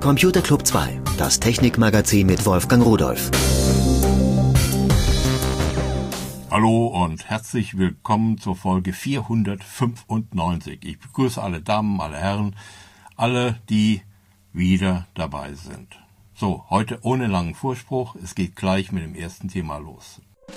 Computer Club 2, das Technikmagazin mit Wolfgang Rudolph. Hallo und herzlich willkommen zur Folge 495. Ich begrüße alle Damen, alle Herren, alle, die wieder dabei sind. So, heute ohne langen Vorspruch, es geht gleich mit dem ersten Thema los.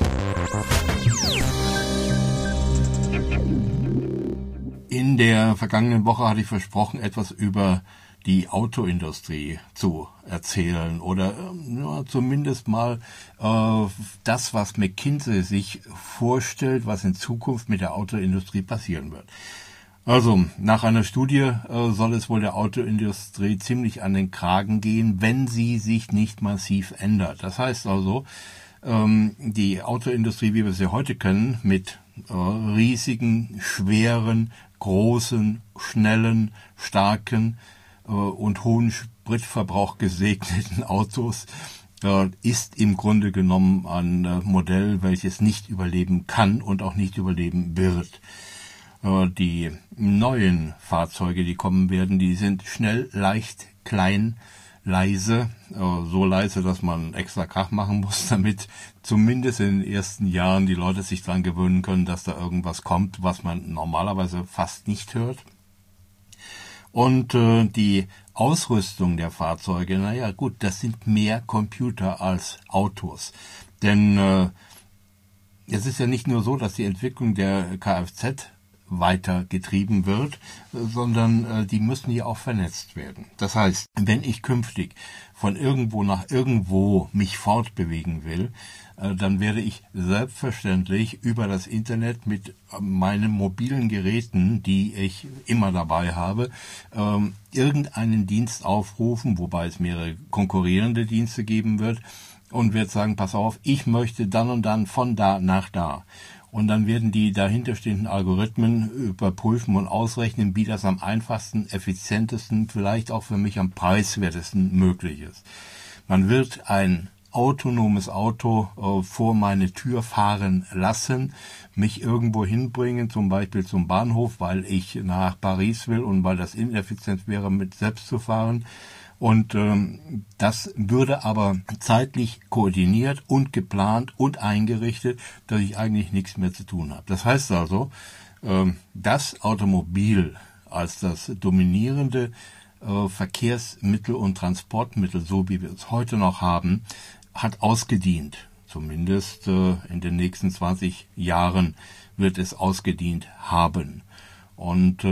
In der vergangenen Woche hatte ich versprochen, etwas über die Autoindustrie zu erzählen oder zumindest mal das, was McKinsey sich vorstellt, was in Zukunft mit der Autoindustrie passieren wird. Also, nach einer Studie soll es wohl der Autoindustrie ziemlich an den Kragen gehen, wenn sie sich nicht massiv ändert. Das heißt also, die Autoindustrie, wie wir sie heute kennen, mit riesigen, schweren, großen, schnellen, starken und hohen Spritverbrauch gesegneten Autos ist im Grunde genommen ein Modell, welches nicht überleben kann und auch nicht überleben wird. Die neuen Fahrzeuge, die kommen werden, die sind schnell, leicht, klein, leise, so leise, dass man extra Krach machen muss, damit zumindest in den ersten Jahren die Leute sich daran gewöhnen können, dass da irgendwas kommt, was man normalerweise fast nicht hört. Und die Ausrüstung der Fahrzeuge, naja gut, das sind mehr Computer als Autos. Denn es ist ja nicht nur so, dass die Entwicklung der Kfz weiter getrieben wird, sondern die müssen ja auch vernetzt werden. Das heißt, wenn ich künftig von irgendwo nach irgendwo mich fortbewegen will, dann werde ich selbstverständlich über das Internet mit meinen mobilen Geräten, die ich immer dabei habe, irgendeinen Dienst aufrufen, wobei es mehrere konkurrierende Dienste geben wird, und werde sagen, pass auf, ich möchte dann und dann von da nach da. Und dann werden die dahinterstehenden Algorithmen überprüfen und ausrechnen, wie das am einfachsten, effizientesten, vielleicht auch für mich am preiswertesten möglich ist. Man wird ein autonomes Auto vor meine Tür fahren lassen, mich irgendwo hinbringen, zum Beispiel zum Bahnhof, weil ich nach Paris will und weil das ineffizient wäre, mit selbst zu fahren. Und das würde aber zeitlich koordiniert und geplant und eingerichtet, dass ich eigentlich nichts mehr zu tun habe. Das heißt also, das Automobil als das dominierende Verkehrsmittel und Transportmittel, so wie wir es heute noch haben, hat ausgedient. Zumindest in den nächsten 20 Jahren wird es ausgedient haben. Und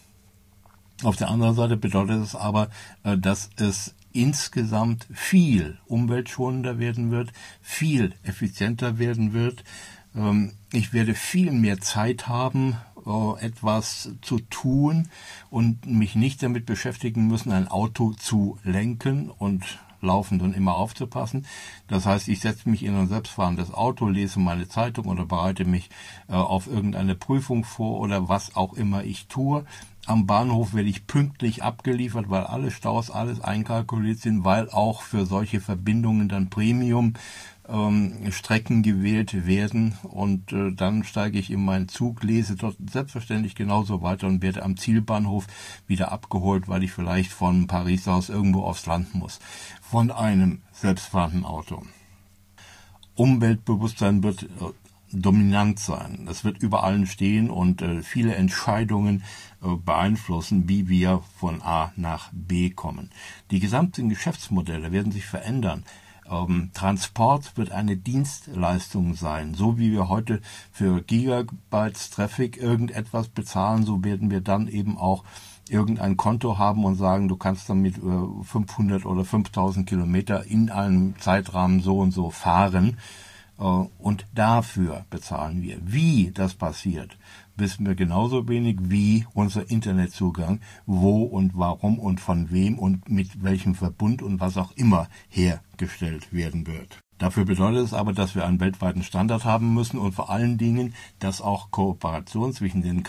auf der anderen Seite bedeutet es aber, dass es insgesamt viel umweltschonender werden wird, viel effizienter werden wird. Ich werde viel mehr Zeit haben, etwas zu tun und mich nicht damit beschäftigen müssen, ein Auto zu lenken und laufend und immer aufzupassen. Das heißt, ich setze mich in ein selbstfahrendes Auto, lese meine Zeitung oder bereite mich auf irgendeine Prüfung vor oder was auch immer ich tue. Am Bahnhof werde ich pünktlich abgeliefert, weil alle Staus, alles einkalkuliert sind, weil auch für solche Verbindungen dann Premium Strecken gewählt werden, und dann steige ich in meinen Zug, lese dort selbstverständlich genauso weiter und werde am Zielbahnhof wieder abgeholt, weil ich vielleicht von Paris aus irgendwo aufs Land muss, von einem selbstfahrenden Auto. Umweltbewusstsein wird dominant sein. Das wird über allen stehen und viele Entscheidungen beeinflussen, wie wir von A nach B kommen. Die gesamten Geschäftsmodelle werden sich verändern. Transport wird eine Dienstleistung sein. So wie wir heute für Gigabytes Traffic irgendetwas bezahlen, so werden wir dann eben auch irgendein Konto haben und sagen, du kannst damit 500 oder 5000 Kilometer in einem Zeitrahmen so und so fahren. Und dafür bezahlen wir. Wie das passiert, wissen wir genauso wenig wie unser Internetzugang, wo und warum und von wem und mit welchem Verbund und was auch immer hergestellt werden wird. Dafür bedeutet es aber, dass wir einen weltweiten Standard haben müssen und vor allen Dingen, dass auch Kooperation zwischen den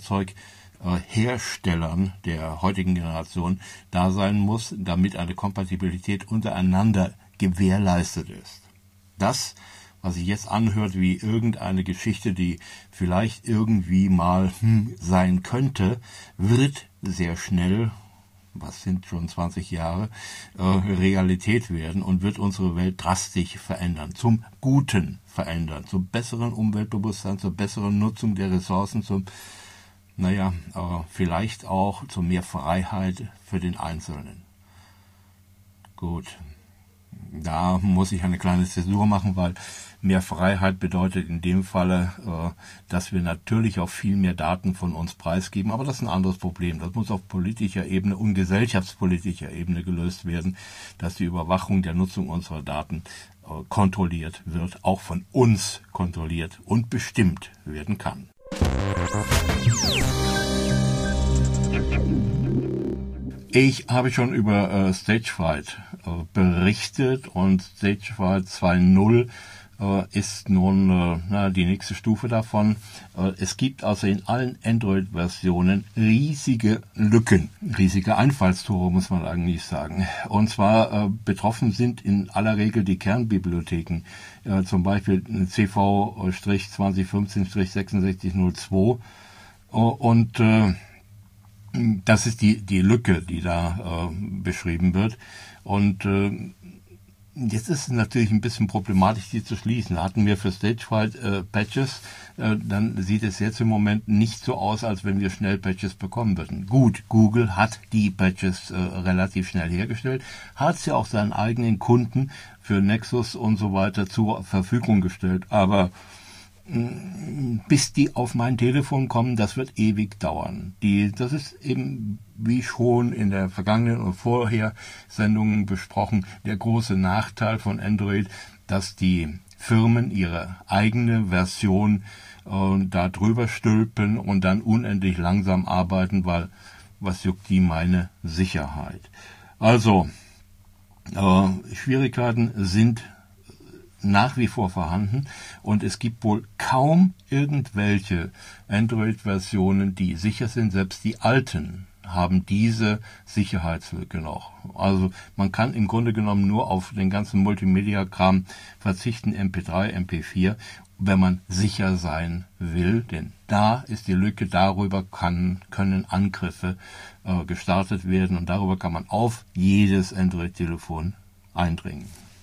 Kraftfahrzeugherstellern der heutigen Generation da sein muss, damit eine Kompatibilität untereinander gewährleistet ist. Das, was sich jetzt anhört wie irgendeine Geschichte, die vielleicht irgendwie mal sein könnte, wird sehr schnell was sind schon 20 Jahre, Realität werden und wird unsere Welt drastisch verändern, zum Guten verändern, zum besseren Umweltbewusstsein, zur besseren Nutzung der Ressourcen, vielleicht auch zu mehr Freiheit für den Einzelnen. Gut, da muss ich eine kleine Zäsur machen, weil mehr Freiheit bedeutet in dem Falle, dass wir natürlich auch viel mehr Daten von uns preisgeben, aber das ist ein anderes Problem. Das muss auf politischer Ebene und gesellschaftspolitischer Ebene gelöst werden, dass die Überwachung der Nutzung unserer Daten kontrolliert wird, auch von uns kontrolliert und bestimmt werden kann. Ich habe schon über Stagefright berichtet und Stagefright 2.0 ist nun die nächste Stufe davon. Es gibt also in allen Android-Versionen riesige Lücken, riesige Einfallstore, muss man eigentlich sagen. Und zwar betroffen sind in aller Regel die Kernbibliotheken, zum Beispiel CV-2015-6602 und das ist die Lücke, die da beschrieben wird. Und jetzt ist es natürlich ein bisschen problematisch, die zu schließen. Da hatten wir für Stagefright Patches, dann sieht es jetzt im Moment nicht so aus, als wenn wir schnell Patches bekommen würden. Gut, Google hat die Patches relativ schnell hergestellt, hat sie auch seinen eigenen Kunden für Nexus und so weiter zur Verfügung gestellt, aber bis die auf mein Telefon kommen, das wird ewig dauern. Das ist eben, wie schon in der vergangenen und vorher Sendungen besprochen, der große Nachteil von Android, dass die Firmen ihre eigene Version da drüber stülpen und dann unendlich langsam arbeiten, weil was juckt die meine Sicherheit? Also, Schwierigkeiten sind nach wie vor vorhanden und es gibt wohl kaum irgendwelche Android-Versionen, die sicher sind. Selbst die alten haben diese Sicherheitslücke noch. Also man kann im Grunde genommen nur auf den ganzen Multimedia-Kram verzichten, MP3, MP4, wenn man sicher sein will, denn da ist die Lücke, darüber können Angriffe gestartet werden und darüber kann man auf jedes Android-Telefon eindringen.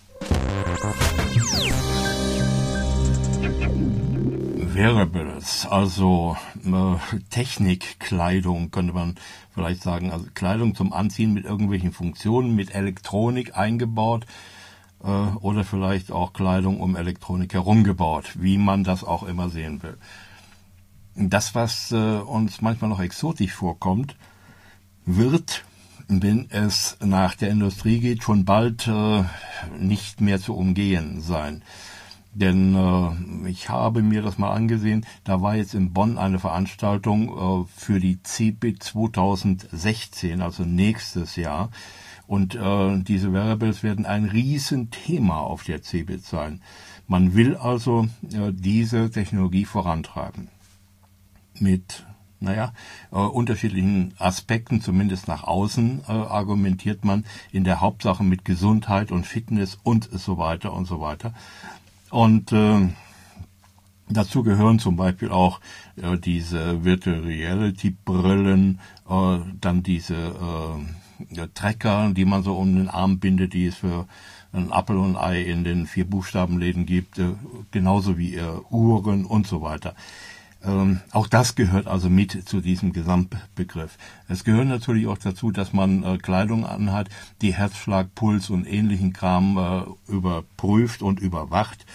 Wearables, also Technikkleidung könnte man vielleicht sagen, also Kleidung zum Anziehen mit irgendwelchen Funktionen, mit Elektronik eingebaut oder vielleicht auch Kleidung um Elektronik herum gebaut, wie man das auch immer sehen will. Das, was uns manchmal noch exotisch vorkommt, wird, wenn es nach der Industrie geht, schon bald nicht mehr zu umgehen sein. Denn ich habe mir das mal angesehen, da war jetzt in Bonn eine Veranstaltung für die CeBIT 2016, also nächstes Jahr. Und diese Wearables werden ein Riesenthema auf der CeBIT sein. Man will also diese Technologie vorantreiben. Mit unterschiedlichen Aspekten, zumindest nach außen, argumentiert man in der Hauptsache mit Gesundheit und Fitness und so weiter und so weiter. Und dazu gehören zum Beispiel auch diese Virtual Reality Brillen, dann diese Tracker, die man so um den Arm bindet, die es für ein Apfel und ein Ei in den 4-Buchstaben-Läden gibt, genauso wie Uhren und so weiter. Auch das gehört also mit zu diesem Gesamtbegriff. Es gehört natürlich auch dazu, dass man Kleidung anhat, die Herzschlag, Puls und ähnlichen Kram überprüft und überwacht.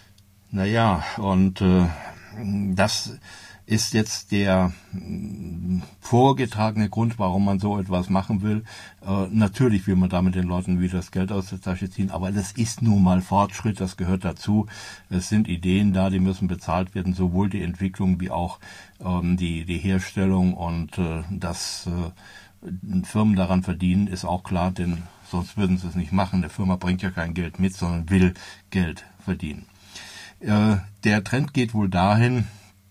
Und das ist jetzt der vorgetragene Grund, warum man so etwas machen will. Natürlich will man damit den Leuten wieder das Geld aus der Tasche ziehen, aber das ist nun mal Fortschritt, das gehört dazu. Es sind Ideen da, die müssen bezahlt werden, sowohl die Entwicklung wie auch die Herstellung und dass Firmen daran verdienen, ist auch klar, denn sonst würden sie es nicht machen. Eine Firma bringt ja kein Geld mit, sondern will Geld verdienen. Der Trend geht wohl dahin,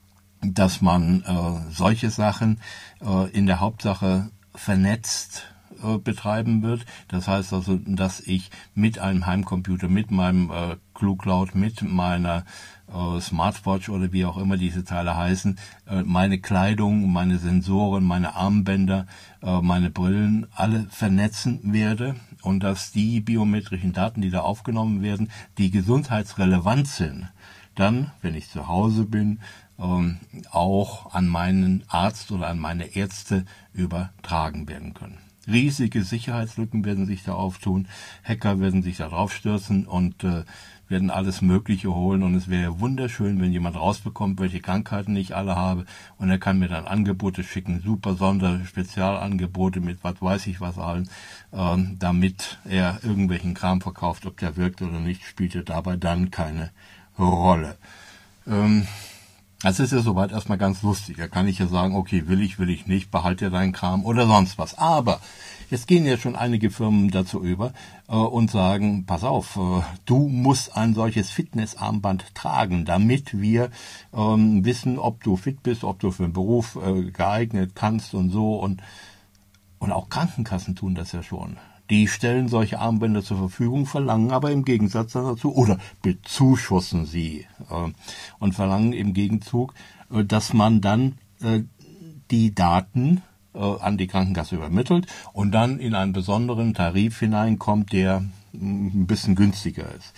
dass man solche Sachen in der Hauptsache vernetzt betreiben wird. Das heißt also, dass ich mit einem Heimcomputer, mit meinem ClueCloud, mit meiner Smartwatch oder wie auch immer diese Teile heißen, meine Kleidung, meine Sensoren, meine Armbänder, meine Brillen alle vernetzen werde und dass die biometrischen Daten, die da aufgenommen werden, die gesundheitsrelevant sind, dann, wenn ich zu Hause bin, auch an meinen Arzt oder an meine Ärzte übertragen werden können. Riesige Sicherheitslücken werden sich da auftun, Hacker werden sich da drauf stürzen und werden alles Mögliche holen und es wäre wunderschön, wenn jemand rausbekommt, welche Krankheiten ich alle habe und er kann mir dann Angebote schicken, super Spezialangebote mit was weiß ich was allen, damit er irgendwelchen Kram verkauft, ob der wirkt oder nicht, spielt ja dabei dann keine Rolle. Das ist ja soweit erstmal ganz lustig. Da kann ich ja sagen, okay, will ich nicht, behalte ja deinen Kram oder sonst was. Aber jetzt gehen ja schon einige Firmen dazu über und sagen, pass auf, du musst ein solches Fitnessarmband tragen, damit wir wissen, ob du fit bist, ob du für den Beruf geeignet kannst und so. Und auch Krankenkassen tun das ja schon. Die stellen solche Armbänder zur Verfügung, verlangen aber im Gegensatz dazu oder bezuschussen sie und verlangen im Gegenzug, dass man dann die Daten an die Krankenkasse übermittelt und dann in einen besonderen Tarif hineinkommt, der ein bisschen günstiger ist.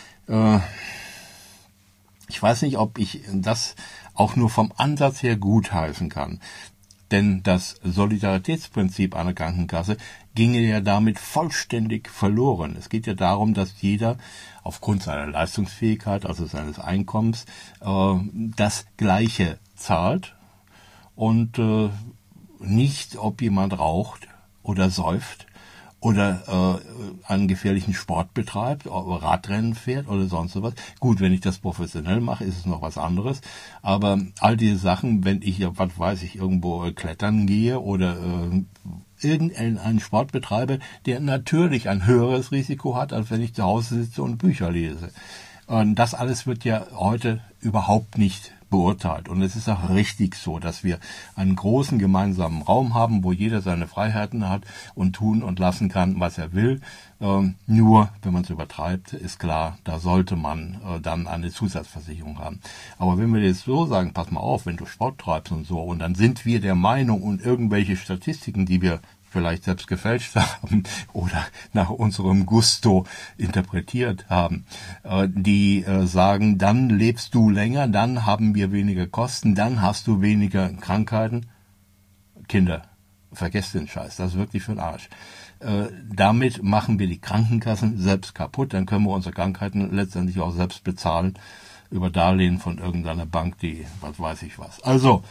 Ich weiß nicht, ob ich das auch nur vom Ansatz her gutheißen kann. Denn das Solidaritätsprinzip einer Krankenkasse ginge ja damit vollständig verloren. Es geht ja darum, dass jeder aufgrund seiner Leistungsfähigkeit, also seines Einkommens, das Gleiche zahlt und nicht, ob jemand raucht oder säuft oder einen gefährlichen Sport betreibt, Radrennen fährt oder sonst sowas. Gut, wenn ich das professionell mache, ist es noch was anderes. Aber all diese Sachen, wenn ich, was weiß ich, irgendwo klettern gehe oder irgendeinen Sport betreibe, der natürlich ein höheres Risiko hat, als wenn ich zu Hause sitze und Bücher lese. Und das alles wird ja heute überhaupt nicht beurteilt. Und es ist auch richtig so, dass wir einen großen gemeinsamen Raum haben, wo jeder seine Freiheiten hat und tun und lassen kann, was er will. Nur, wenn man es übertreibt, ist klar, da sollte man dann eine Zusatzversicherung haben. Aber wenn wir jetzt so sagen, pass mal auf, wenn du Sport treibst und so, und dann sind wir der Meinung und irgendwelche Statistiken, die wir vielleicht selbst gefälscht haben oder nach unserem Gusto interpretiert haben, die sagen, dann lebst du länger, dann haben wir weniger Kosten, dann hast du weniger Krankheiten. Kinder, vergesst den Scheiß, das ist wirklich für den Arsch. Damit machen wir die Krankenkassen selbst kaputt, dann können wir unsere Krankheiten letztendlich auch selbst bezahlen über Darlehen von irgendeiner Bank, die was weiß ich was. Also,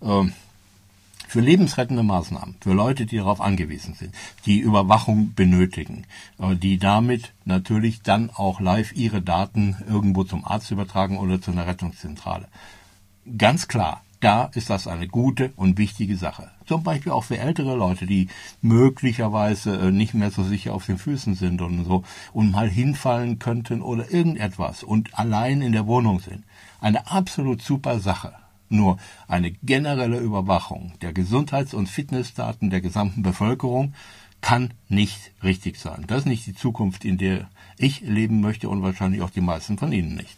für lebensrettende Maßnahmen, für Leute, die darauf angewiesen sind, die Überwachung benötigen, die damit natürlich dann auch live ihre Daten irgendwo zum Arzt übertragen oder zu einer Rettungszentrale. Ganz klar, da ist das eine gute und wichtige Sache. Zum Beispiel auch für ältere Leute, die möglicherweise nicht mehr so sicher auf den Füßen sind und so und mal hinfallen könnten oder irgendetwas und allein in der Wohnung sind. Eine absolut super Sache. Nur eine generelle Überwachung der Gesundheits- und Fitnessdaten der gesamten Bevölkerung kann nicht richtig sein. Das ist nicht die Zukunft, in der ich leben möchte und wahrscheinlich auch die meisten von Ihnen nicht.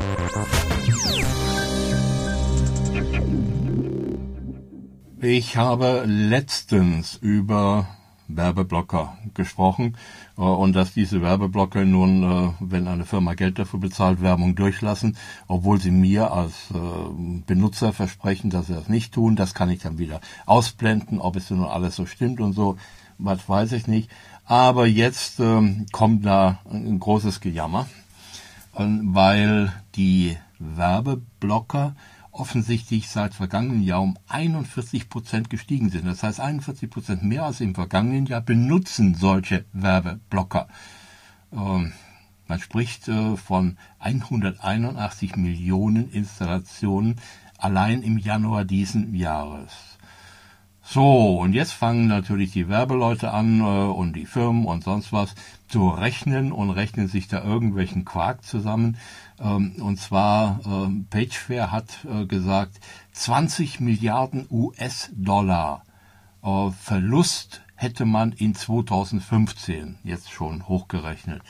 Ich habe letztens über Werbeblocker gesprochen und dass diese Werbeblocker nun, wenn eine Firma Geld dafür bezahlt, Werbung durchlassen, obwohl sie mir als Benutzer versprechen, dass sie das nicht tun. Das kann ich dann wieder ausblenden, ob es nun alles so stimmt und so, was weiß ich nicht. Aber jetzt kommt da ein großes Gejammer, weil die Werbeblocker offensichtlich seit vergangenen Jahr um 41% gestiegen sind. Das heißt, 41% mehr als im vergangenen Jahr benutzen solche Werbeblocker. Man spricht von 181 Millionen Installationen allein im Januar diesen Jahres. So, und jetzt fangen natürlich die Werbeleute an und die Firmen und sonst was zu rechnen und rechnen sich da irgendwelchen Quark zusammen. Und zwar, PageFair hat gesagt, 20 Milliarden US-Dollar Verlust hätte man in 2015 jetzt schon hochgerechnet.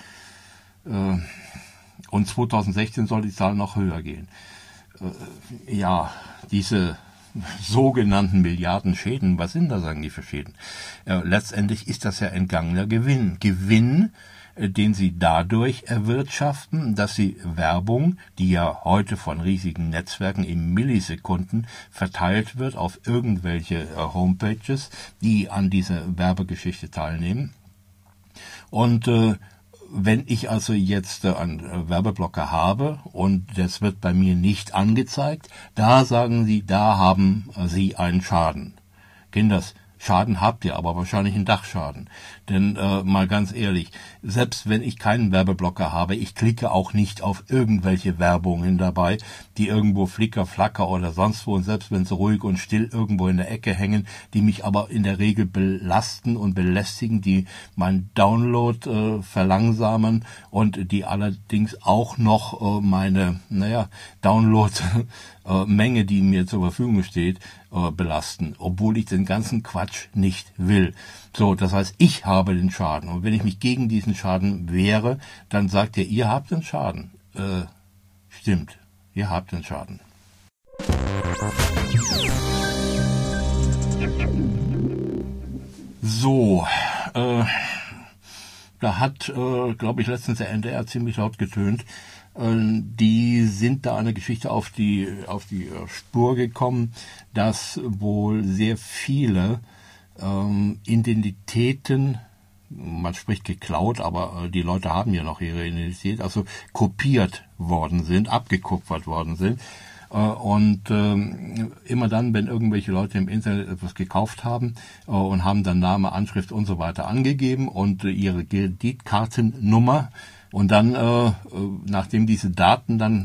Und 2016 soll die Zahl noch höher gehen. Ja, diese sogenannten Milliarden Schäden, was sind das eigentlich für Schäden? Letztendlich ist das ja entgangener Gewinn. Gewinn, den sie dadurch erwirtschaften, dass sie Werbung, die ja heute von riesigen Netzwerken in Millisekunden verteilt wird auf irgendwelche Homepages, die an dieser Werbegeschichte teilnehmen. Und wenn ich also jetzt einen Werbeblocker habe und das wird bei mir nicht angezeigt, da sagen sie, da haben Sie einen Schaden. Kinders, Schaden habt ihr, aber wahrscheinlich einen Dachschaden. Denn mal ganz ehrlich, selbst wenn ich keinen Werbeblocker habe, ich klicke auch nicht auf irgendwelche Werbungen dabei, die irgendwo Flicker, Flacker oder sonst wo, und selbst wenn sie ruhig und still irgendwo in der Ecke hängen, die mich aber in der Regel belasten und belästigen, die meinen Download verlangsamen und die allerdings auch noch meine, Download-Menge, die mir zur Verfügung steht, belasten, obwohl ich den ganzen Quatsch nicht will. So, das heißt, ich habe den Schaden. Und wenn ich mich gegen diesen Schaden wehre, dann sagt ihr habt den Schaden. Stimmt, ihr habt den Schaden. So, da hat, glaube ich, letztens der NDR ziemlich laut getönt. Die sind da eine Geschichte auf die Spur gekommen, dass wohl sehr viele Identitäten, man spricht geklaut, aber die Leute haben ja noch ihre Identität, also kopiert worden sind, abgekupfert worden sind. Und immer dann, wenn irgendwelche Leute im Internet etwas gekauft haben und haben dann Name, Anschrift und so weiter angegeben und ihre Kreditkartennummer, und dann, nachdem diese Daten dann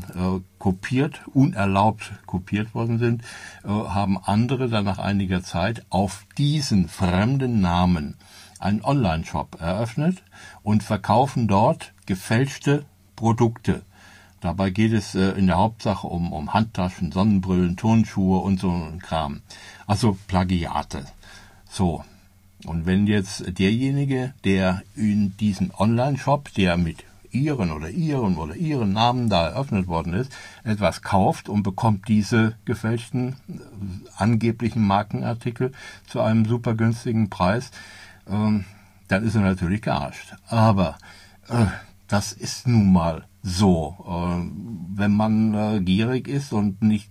unerlaubt kopiert worden sind, haben andere dann nach einiger Zeit auf diesen fremden Namen einen Online-Shop eröffnet und verkaufen dort gefälschte Produkte. Dabei geht es in der Hauptsache um Handtaschen, Sonnenbrillen, Turnschuhe und so ein Kram. Also Plagiate. So. Und wenn jetzt derjenige, der in diesem Online-Shop, der mit ihren Namen da eröffnet worden ist, etwas kauft und bekommt diese gefälschten angeblichen Markenartikel zu einem super günstigen Preis, dann ist er natürlich gearscht. Aber das ist nun mal so. Wenn man gierig ist und nicht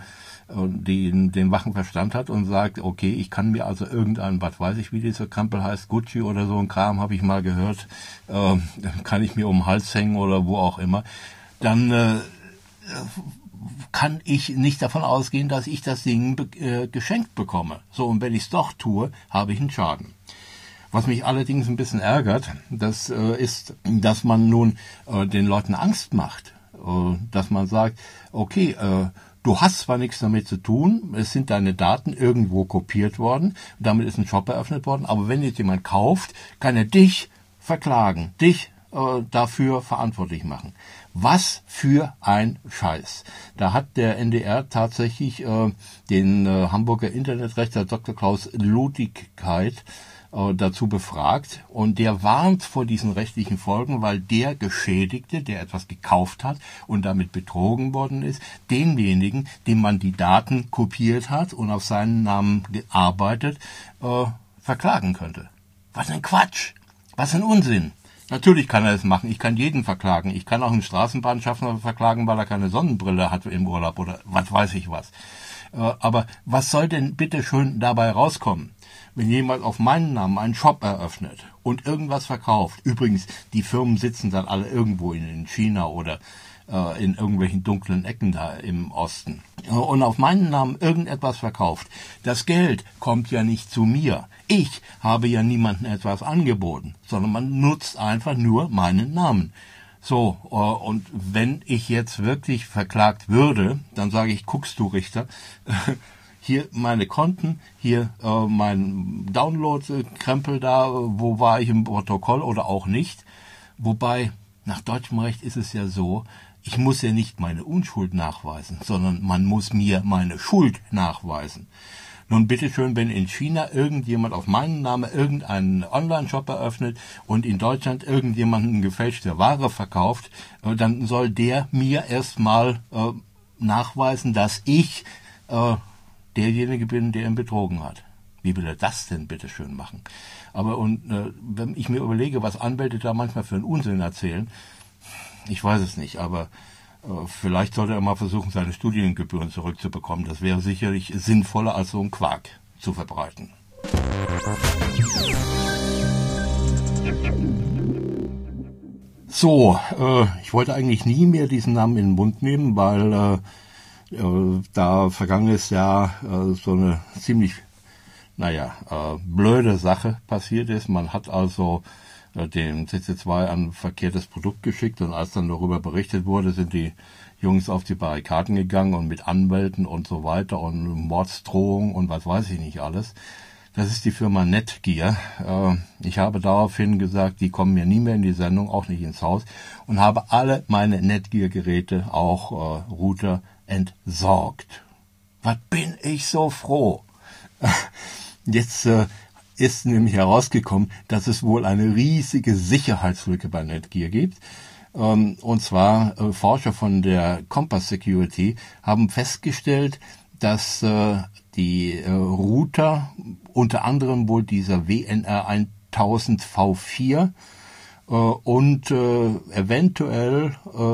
den wachen Verstand hat und sagt, okay, ich kann mir also irgendein, was weiß ich, wie dieser Krempel heißt, Gucci oder so ein Kram, habe ich mal gehört, kann ich mir um den Hals hängen oder wo auch immer, dann kann ich nicht davon ausgehen, dass ich das Ding geschenkt bekomme. So, und wenn ich es doch tue, habe ich einen Schaden. Was mich allerdings ein bisschen ärgert, das ist, dass man nun den Leuten Angst macht. Dass man sagt, okay, du hast zwar nichts damit zu tun, es sind deine Daten irgendwo kopiert worden, damit ist ein Shop eröffnet worden, aber wenn jetzt jemand kauft, kann er dich verklagen, dich dafür verantwortlich machen. Was für ein Scheiß. Da hat der NDR tatsächlich den Hamburger Internetrechtler Dr. Klaus Ludigkeit dazu befragt, und der warnt vor diesen rechtlichen Folgen, weil der Geschädigte, der etwas gekauft hat und damit betrogen worden ist, denjenigen, dem man die Daten kopiert hat und auf seinen Namen gearbeitet, verklagen könnte. Was ein Quatsch! Was ein Unsinn! Natürlich kann er es machen. Ich kann jeden verklagen. Ich kann auch einen Straßenbahnschaffner verklagen, weil er keine Sonnenbrille hat im Urlaub oder was weiß ich was. Aber was soll denn bitte schön dabei rauskommen? Wenn jemand auf meinen Namen einen Shop eröffnet und irgendwas verkauft, übrigens, die Firmen sitzen dann alle irgendwo in China oder in irgendwelchen dunklen Ecken da im Osten, und auf meinen Namen irgendetwas verkauft, das Geld kommt ja nicht zu mir. Ich habe ja niemandem etwas angeboten, sondern man nutzt einfach nur meinen Namen. So, und wenn ich jetzt wirklich verklagt würde, dann sage ich, guckst du, Richter, hier meine Konten, hier mein Download-Krempel da, wo war ich im Protokoll oder auch nicht. Wobei, nach deutschem Recht ist es ja so, ich muss ja nicht meine Unschuld nachweisen, sondern man muss mir meine Schuld nachweisen. Nun bitteschön, wenn in China irgendjemand auf meinen Namen irgendeinen Online-Shop eröffnet und in Deutschland irgendjemanden gefälschte Ware verkauft, dann soll der mir erstmal nachweisen, dass ich derjenige bin, der ihn betrogen hat. Wie will er das denn bitteschön machen? Aber wenn ich mir überlege, was Anwälte da manchmal für einen Unsinn erzählen, ich weiß es nicht, aber vielleicht sollte er mal versuchen, seine Studiengebühren zurückzubekommen. Das wäre sicherlich sinnvoller, als so einen Quark zu verbreiten. So, ich wollte eigentlich nie mehr diesen Namen in den Mund nehmen, weil da vergangenes Jahr so eine ziemlich, blöde Sache passiert ist. Man hat also dem CC2 ein verkehrtes Produkt geschickt und als dann darüber berichtet wurde, sind die Jungs auf die Barrikaden gegangen und mit Anwälten und so weiter und Mordsdrohungen und was weiß ich nicht alles. Das ist die Firma Netgear. Ich habe daraufhin gesagt, die kommen mir nie mehr in die Sendung, auch nicht ins Haus, und habe alle meine Netgear-Geräte, auch Router, entsorgt. Was bin ich so froh? Jetzt ist nämlich herausgekommen, dass es wohl eine riesige Sicherheitslücke bei Netgear gibt. Und zwar Forscher von der Compass Security haben festgestellt, dass die Router, unter anderem wohl dieser WNR 1000 V4 und eventuell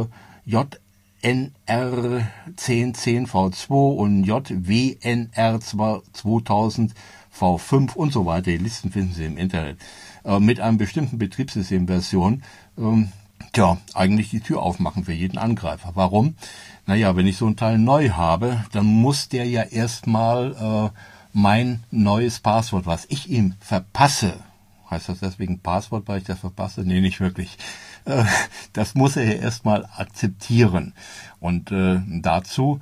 JNR 1010 V2 und JWNR 2000 V5 und so weiter, die Listen finden Sie im Internet, mit einem bestimmten Betriebssystemversion, eigentlich die Tür aufmachen für jeden Angreifer. Warum? Naja, wenn ich so ein Teil neu habe, dann muss der ja erstmal mein neues Passwort, was ich ihm verpasse, heißt das deswegen Passwort, weil ich das verpasse? Nee, nicht wirklich. Das muss er ja erstmal akzeptieren. Und dazu,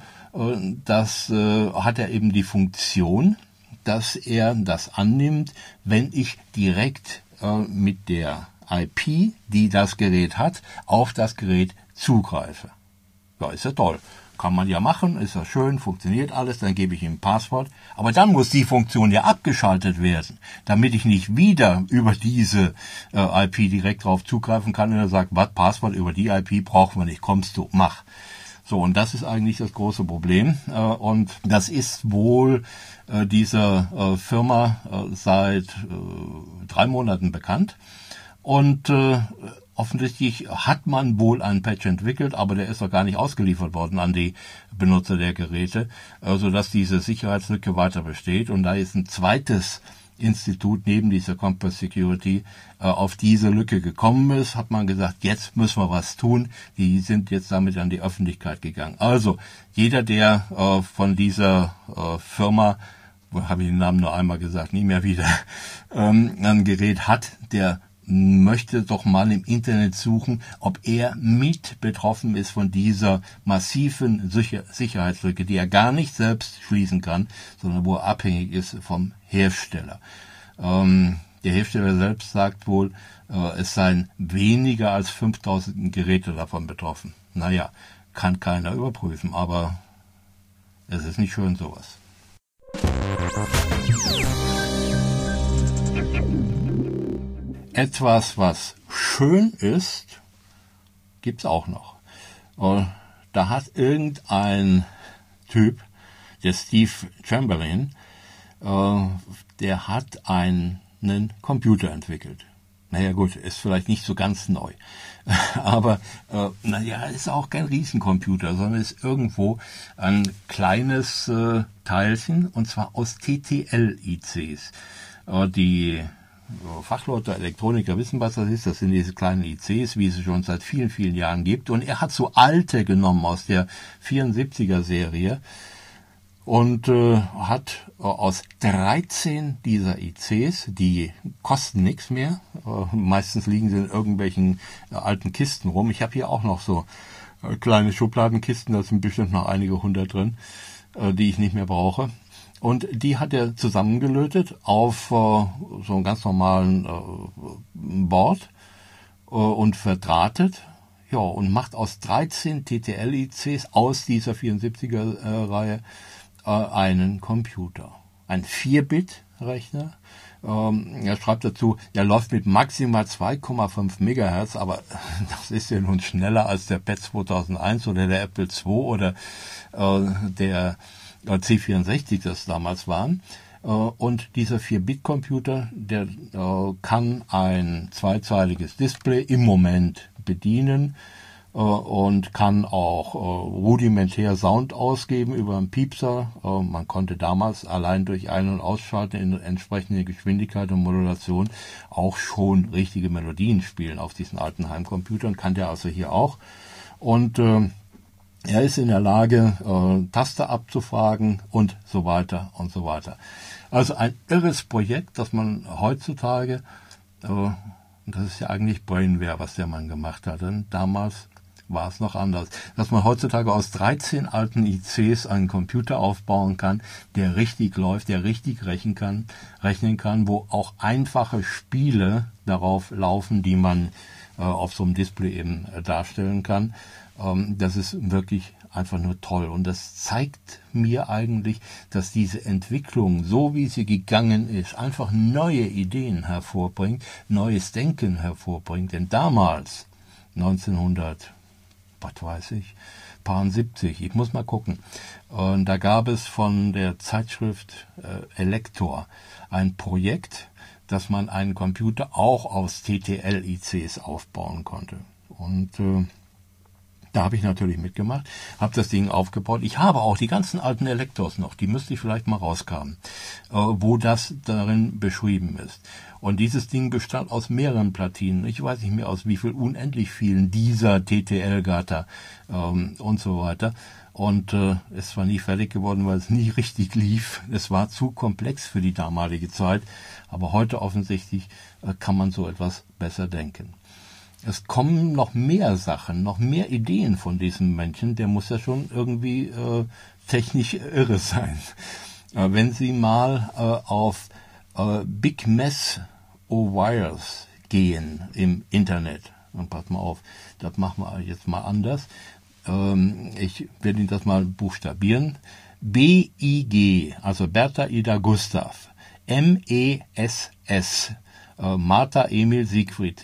hat er eben die Funktion, dass er das annimmt, wenn ich direkt mit der IP, die das Gerät hat, auf das Gerät zugreife. Ja, ist ja toll. Kann man ja machen, ist ja schön, funktioniert alles, dann gebe ich ihm ein Passwort. Aber dann muss die Funktion ja abgeschaltet werden, damit ich nicht wieder über diese IP direkt drauf zugreifen kann und er sagt, was, Passwort über die IP brauchen wir nicht, kommst du, mach. So, und das ist eigentlich das große Problem. Und das ist wohl dieser Firma seit 3 Monaten bekannt. Und offensichtlich hat man wohl einen Patch entwickelt, aber der ist doch gar nicht ausgeliefert worden an die Benutzer der Geräte, sodass diese Sicherheitslücke weiter besteht. Und da ist ein zweites Institut neben dieser Compass Security auf diese Lücke gekommen ist, hat man gesagt, jetzt müssen wir was tun. Die sind jetzt damit an die Öffentlichkeit gegangen. Also jeder, der von dieser Firma, habe ich den Namen nur einmal gesagt, nie mehr wieder, ein Gerät hat, der möchte doch mal im Internet suchen, ob er mit betroffen ist von dieser massiven Sicherheitslücke, die er gar nicht selbst schließen kann, sondern wo er abhängig ist vom Hersteller. Der Hersteller selbst sagt wohl, es seien weniger als 5000 Geräte davon betroffen. Naja, kann keiner überprüfen, aber es ist nicht schön sowas. Etwas, was schön ist, gibt's auch noch. Da hat irgendein Typ, der Steve Chamberlain, der hat einen Computer entwickelt. Naja gut, ist vielleicht nicht so ganz neu. Aber ist auch kein Riesencomputer, sondern ist irgendwo ein kleines Teilchen, und zwar aus TTL-ICs. Die Fachleute, Elektroniker wissen, was das ist. Das sind diese kleinen ICs, wie es sie schon seit vielen, vielen Jahren gibt. Und er hat so alte genommen aus der 74er-Serie und hat aus 13 dieser ICs, die kosten nichts mehr, meistens liegen sie in irgendwelchen alten Kisten rum. Ich habe hier auch noch so kleine Schubladenkisten, da sind bestimmt noch einige 100 drin, die ich nicht mehr brauche. Und die hat er zusammengelötet auf so einem ganz normalen Board und verdrahtet. Ja, und macht aus 13 TTL-ICs aus dieser 74er-Reihe einen Computer. ein 4-Bit-Rechner. Er schreibt dazu, er läuft mit maximal 2,5 Megahertz, aber das ist ja nun schneller als der PET 2001 oder der Apple II oder der C64, das damals waren. Und dieser 4-Bit-Computer, der kann ein zweizeiliges Display im Moment bedienen und kann auch rudimentär Sound ausgeben über einen Piepser. Man konnte damals allein durch Ein- und Ausschalten in entsprechender Geschwindigkeit und Modulation auch schon richtige Melodien spielen auf diesen alten Heimcomputern, kann der also hier auch. Und er ist in der Lage, Taste abzufragen und so weiter und so weiter. Also ein irres Projekt, das man heutzutage, das ist ja eigentlich Brainware, was der Mann gemacht hat, denn damals war es noch anders, dass man heutzutage aus 13 alten ICs einen Computer aufbauen kann, der richtig läuft, der richtig rechnen kann, wo auch einfache Spiele darauf laufen, die man auf so einem Display eben darstellen kann. Das ist wirklich einfach nur toll. Und das zeigt mir eigentlich, dass diese Entwicklung, so wie sie gegangen ist, einfach neue Ideen hervorbringt, neues Denken hervorbringt. Denn damals, 1970, ich muss mal gucken, da gab es von der Zeitschrift Elektor ein Projekt, dass man einen Computer auch aus TTL-ICs aufbauen konnte. Und da habe ich natürlich mitgemacht, habe das Ding aufgebaut. Ich habe auch die ganzen alten Elektors noch, die müsste ich vielleicht mal rauskamen, wo das darin beschrieben ist. Und dieses Ding bestand aus mehreren Platinen. Ich weiß nicht mehr aus wie viel, unendlich vielen dieser TTL-Gatter und so weiter. Und es war nie fertig geworden, weil es nie richtig lief. Es war zu komplex für die damalige Zeit. Aber heute offensichtlich kann man so etwas besser denken. Es kommen noch mehr Sachen, noch mehr Ideen von diesem Menschen. Der muss ja schon irgendwie technisch irre sein. Wenn Sie mal auf Big Mess O'Wires gehen im Internet, dann pass mal auf, das machen wir jetzt mal anders. Ich werde Ihnen das mal buchstabieren. BIG, also Bertha Ida Gustav, MESS, Martha Emil Siegfried,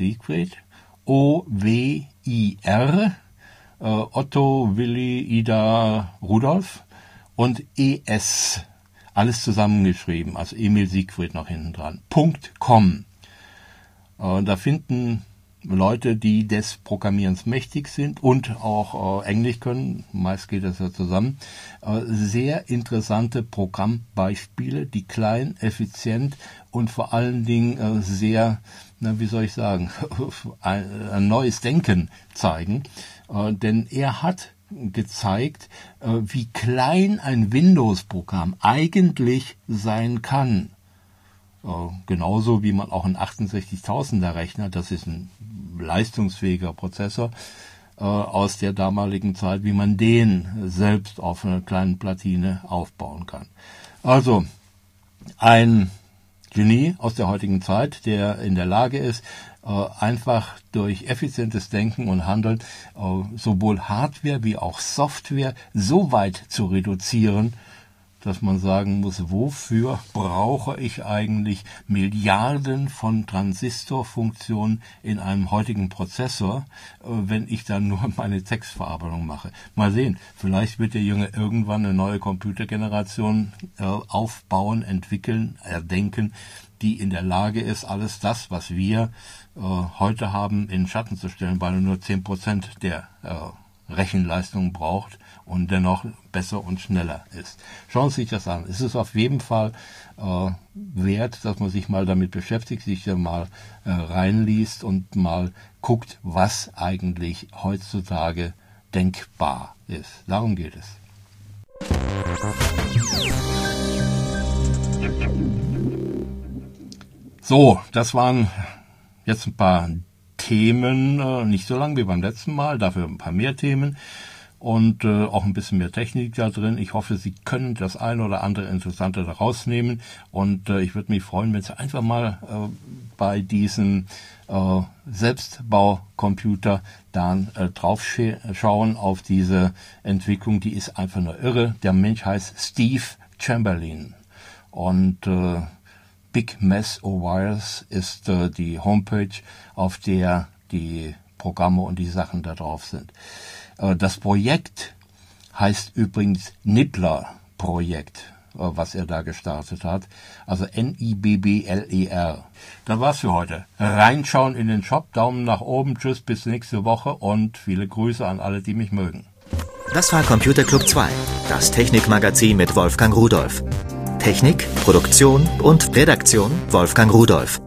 OWIR, Otto Willi Ida Rudolf und ES, alles zusammengeschrieben, also Emil Siegfried noch hinten dran, .com. Da finden Leute, die des Programmierens mächtig sind und auch Englisch können, meist geht das ja zusammen, sehr interessante Programmbeispiele, die klein, effizient und vor allen Dingen sehr, wie soll ich sagen, ein neues Denken zeigen. Denn er hat gezeigt, wie klein ein Windows-Programm eigentlich sein kann. Genauso wie man auch einen 68.000er Rechner, das ist ein leistungsfähiger Prozessor aus der damaligen Zeit, wie man den selbst auf einer kleinen Platine aufbauen kann. Also ein Genie aus der heutigen Zeit, der in der Lage ist, einfach durch effizientes Denken und Handeln sowohl Hardware wie auch Software so weit zu reduzieren, dass man sagen muss, wofür brauche ich eigentlich Milliarden von Transistorfunktionen in einem heutigen Prozessor, wenn ich dann nur meine Textverarbeitung mache. Mal sehen, vielleicht wird der Junge irgendwann eine neue Computergeneration aufbauen, entwickeln, erdenken, die in der Lage ist, alles das, was wir heute haben, in den Schatten zu stellen, weil er nur 10% der Rechenleistung braucht und dennoch besser und schneller ist. Schauen Sie sich das an. Es ist auf jeden Fall wert, dass man sich mal damit beschäftigt, sich da mal reinliest und mal guckt, was eigentlich heutzutage denkbar ist. Darum geht es. So, das waren jetzt ein paar Themen, nicht so lang wie beim letzten Mal, dafür ein paar mehr Themen und auch ein bisschen mehr Technik da drin. Ich hoffe, Sie können das eine oder andere Interessante da rausnehmen und ich würde mich freuen, wenn Sie einfach mal bei diesem Selbstbaucomputer dann drauf schauen auf diese Entwicklung. Die ist einfach nur irre. Der Mensch heißt Steve Chamberlain. Und Big Mess o' Wires ist die Homepage, auf der die Programme und die Sachen da drauf sind. Das Projekt heißt übrigens Nibbler-Projekt, was er da gestartet hat. Also Nibbler. Das war's für heute. Reinschauen in den Shop, Daumen nach oben, tschüss, bis nächste Woche und viele Grüße an alle, die mich mögen. Das war Computer Club 2, das Technikmagazin mit Wolfgang Rudolph. Technik, Produktion und Redaktion Wolfgang Rudolph.